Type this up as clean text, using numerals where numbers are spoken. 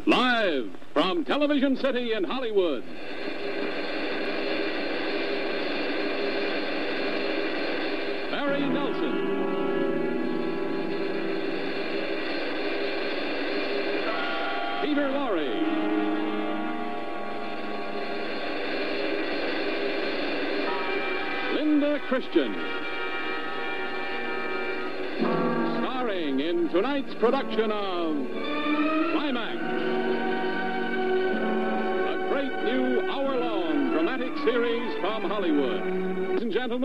Live from Television City in Hollywood. Barry Nelson. Peter Lorre. Linda Christian. Starring in tonight's production of Climax, a great new hour-long dramatic series from Hollywood. Ladies and gentlemen,